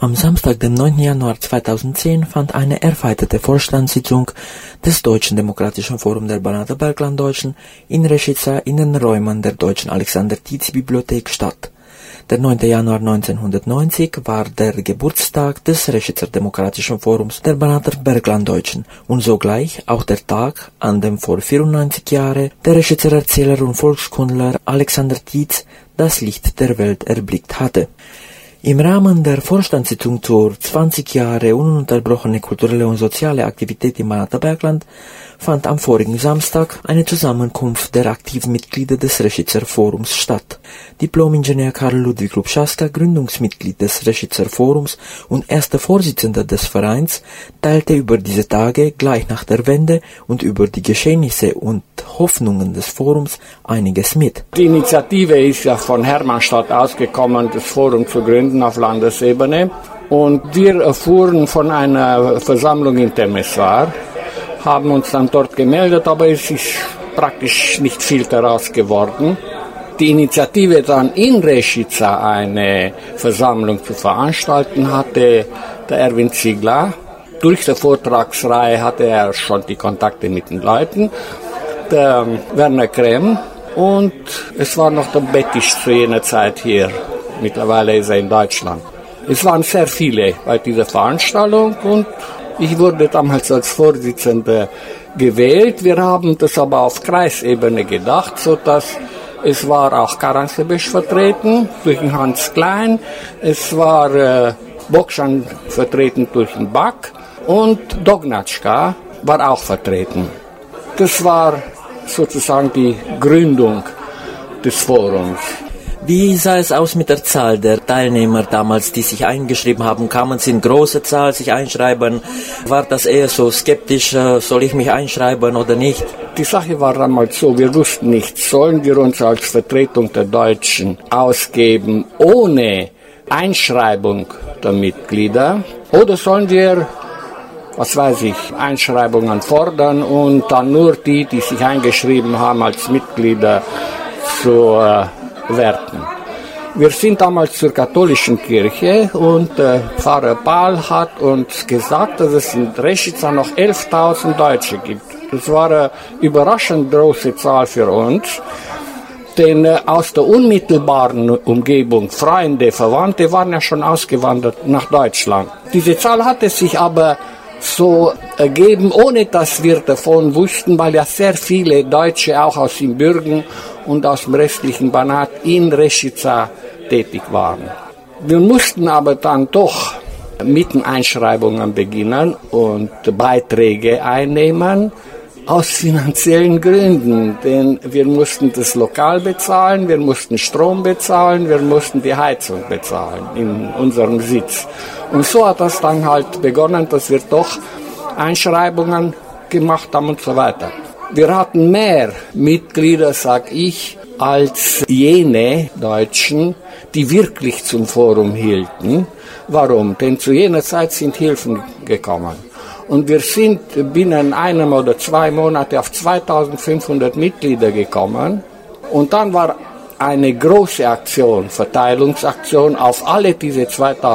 Am Samstag, dem 9. Januar 2010, fand eine erweiterte Vorstandssitzung des Deutschen Demokratischen Forums der Banater Berglanddeutschen in Rešica in den Räumen der Deutschen Alexander-Tietz-Bibliothek statt. Der 9. Januar 1990 war der Geburtstag des Rešicer Demokratischen Forums der Banater Berglanddeutschen und sogleich auch der Tag, an dem vor 94 Jahren der Rešicer Erzähler und Volkskundler Alexander Tietz das Licht der Welt erblickt hatte. Im Rahmen der Vorstandssitzung zur 20 Jahre ununterbrochene kulturelle und soziale Aktivität im Banater Bergland fand am vorigen Samstag eine Zusammenkunft der aktiven Mitglieder des Rešicer Forums statt. Diplom-Ingenieur Karl Ludwig Lubschaska, Gründungsmitglied des Rešicer Forums und erster Vorsitzender des Vereins, teilte über diese Tage gleich nach der Wende und über die Geschehnisse und Hoffnungen des Forums einiges mit. Die Initiative ist ja von Hermannstadt ausgekommen, das Forum zu gründen auf Landesebene. Und wir erfuhren von einer Versammlung in Temeswar, haben uns dann dort gemeldet, aber es ist praktisch nicht viel daraus geworden. Die Initiative dann in Rešica eine Versammlung zu veranstalten hatte der Erwin Ziegler. Durch die Vortragsreihe hatte er schon die Kontakte mit den Leuten, der Werner Krem, und es war noch der Bettisch zu jener Zeit hier. Mittlerweile ist er in Deutschland. Es waren sehr viele bei dieser Veranstaltung und ich wurde damals als Vorsitzender gewählt. Wir haben das aber auf Kreisebene gedacht, sodass es war auch Karansebesch vertreten durch den Hans Klein, es war Bokschan vertreten durch den Back und Dognatschka war auch vertreten. Das war sozusagen die Gründung des Forums. Wie sah es aus mit der Zahl der Teilnehmer damals, die sich eingeschrieben haben? Kamen sie in große Zahl sich einschreiben? War das eher so skeptisch, soll ich mich einschreiben oder nicht? Die Sache war damals so, wir wussten nicht, sollen wir uns als Vertretung der Deutschen ausgeben ohne Einschreibung der Mitglieder oder sollen wir, Einschreibungen fordern und dann nur die sich eingeschrieben haben als Mitglieder zu werten. Wir sind damals zur katholischen Kirche und Pfarrer Pahl hat uns gesagt, dass es in Rešica noch 11.000 Deutsche gibt. Das war eine überraschend große Zahl für uns, denn aus der unmittelbaren Umgebung, Freunde, Verwandte waren ja schon ausgewandert nach Deutschland. Diese Zahl hatte sich aber so ergeben, ohne dass wir davon wussten, weil ja sehr viele Deutsche auch aus Siebenbürgen und aus dem restlichen Banat in Rešica tätig waren. Wir mussten aber dann doch mit den Einschreibungen beginnen und Beiträge einnehmen, aus finanziellen Gründen, denn wir mussten das Lokal bezahlen, wir mussten Strom bezahlen, wir mussten die Heizung bezahlen in unserem Sitz. Und so hat das dann halt begonnen, dass wir doch Einschreibungen gemacht haben und so weiter. Wir hatten mehr Mitglieder, sag ich, als jene Deutschen, die wirklich zum Forum hielten. Warum? Denn zu jener Zeit sind Hilfen gekommen. Und wir sind binnen einem oder 2 Monate auf 2500 Mitglieder gekommen. Und dann war eine große Aktion, Verteilungsaktion auf alle diese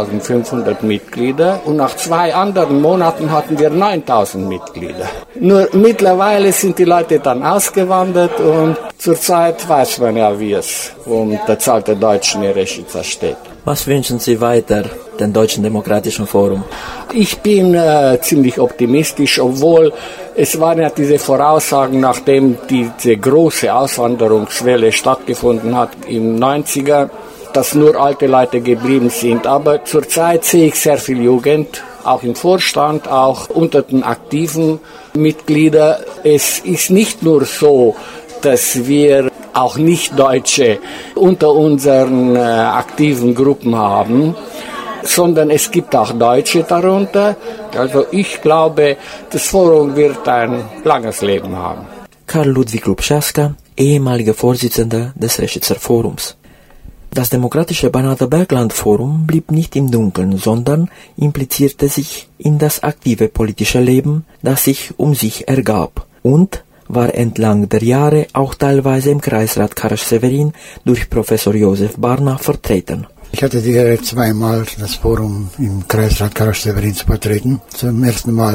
2500 Mitglieder. Und nach 2 anderen Monaten hatten wir 9000 Mitglieder. Nur mittlerweile sind die Leute dann ausgewandert und zurzeit weiß man ja, wie es um die Zahl der Deutschen in Rešica steht. Was wünschen Sie weiter dem Deutschen Demokratischen Forum? Ich bin ziemlich optimistisch, obwohl es waren ja diese Voraussagen, nachdem diese große Auswanderungswelle stattgefunden hat im 90er, dass nur alte Leute geblieben sind. Aber zurzeit sehe ich sehr viel Jugend, auch im Vorstand, auch unter den aktiven Mitgliedern. Es ist nicht nur so, dass wir auch Nicht-Deutsche unter unseren aktiven Gruppen haben, sondern es gibt auch Deutsche darunter. Also ich glaube, das Forum wird ein langes Leben haben. Karl Ludwig Lubschaska, ehemaliger Vorsitzender des Rešicer Forums. Das demokratische Banater Bergland Forum blieb nicht im Dunkeln, sondern implizierte sich in das aktive politische Leben, das sich um sich ergab, und war entlang der Jahre auch teilweise im Kreisrat Karasch-Severin durch Professor Josef Barna vertreten. Ich hatte die Ehre, zweimal das Forum im Kreisrat Karlsruhe zu vertreten. Zum ersten Mal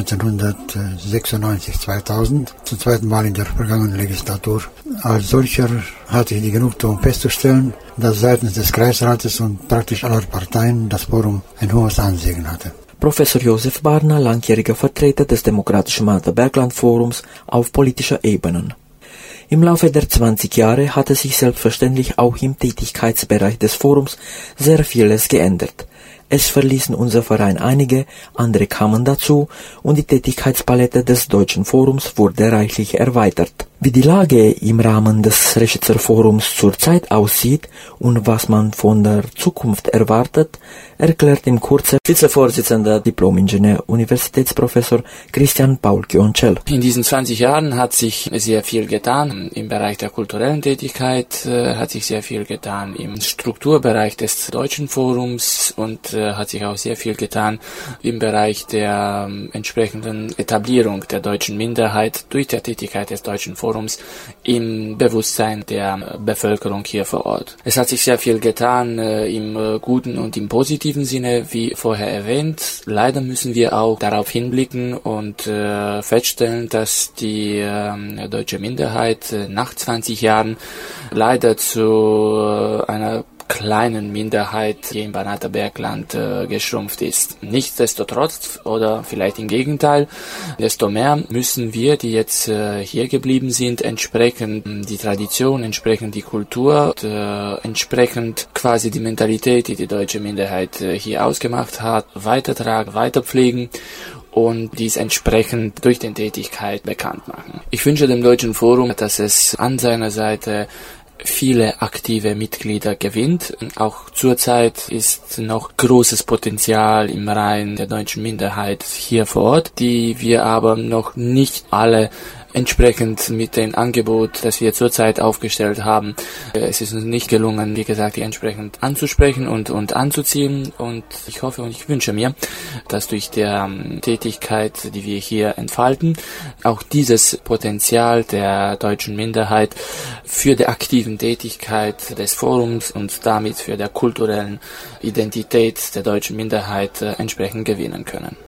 1996, 2000, zum zweiten Mal in der vergangenen Legislatur. Als solcher hatte ich die Genugtuung festzustellen, dass seitens des Kreisrates und praktisch aller Parteien das Forum ein hohes Ansehen hatte. Professor Josef Barna, langjähriger Vertreter des Demokratischen Malta-Bergland-Forums auf politischer Ebene. Im Laufe der 20 Jahre hatte sich selbstverständlich auch im Tätigkeitsbereich des Forums sehr vieles geändert. Es verließen unser Verein einige, andere kamen dazu und die Tätigkeitspalette des Deutschen Forums wurde reichlich erweitert. Wie die Lage im Rahmen des Reschitzer Forums zurzeit aussieht und was man von der Zukunft erwartet, erklärt im Kurze Vizevorsitzender Diplom-Ingenieur Universitätsprofessor Christian Paul Kionchel. In diesen 20 Jahren hat sich sehr viel getan. Im Bereich der kulturellen Tätigkeit hat sich sehr viel getan. Im Strukturbereich des Deutschen Forums und hat sich auch sehr viel getan im Bereich der entsprechenden Etablierung der deutschen Minderheit durch die Tätigkeit des Deutschen Forums im Bewusstsein der Bevölkerung hier vor Ort. Es hat sich sehr viel getan im guten und im positiven Sinne, wie vorher erwähnt. Leider müssen wir auch darauf hinblicken und feststellen, dass die deutsche Minderheit nach 20 Jahren leider zu einer kleinen Minderheit hier im Banater Bergland geschrumpft ist. Nichtsdestotrotz oder vielleicht im Gegenteil, desto mehr müssen wir, die jetzt hier geblieben sind, entsprechend die Tradition, entsprechend die Kultur, entsprechend quasi die Mentalität, die die deutsche Minderheit hier ausgemacht hat, weitertragen, weiterpflegen und dies entsprechend durch die Tätigkeit bekannt machen. Ich wünsche dem Deutschen Forum, dass es an seiner Seite viele aktive Mitglieder gewinnt. Auch zurzeit ist noch großes Potenzial im Reihen der deutschen Minderheit hier vor Ort, die wir aber noch nicht alle entsprechend mit dem Angebot, das wir zurzeit aufgestellt haben, es ist uns nicht gelungen, wie gesagt, die entsprechend anzusprechen und anzuziehen. Und ich hoffe und ich wünsche mir, dass durch die Tätigkeit, die wir hier entfalten, auch dieses Potenzial der deutschen Minderheit für die aktiven Tätigkeit des Forums und damit für die kulturellen Identität der deutschen Minderheit entsprechend gewinnen können.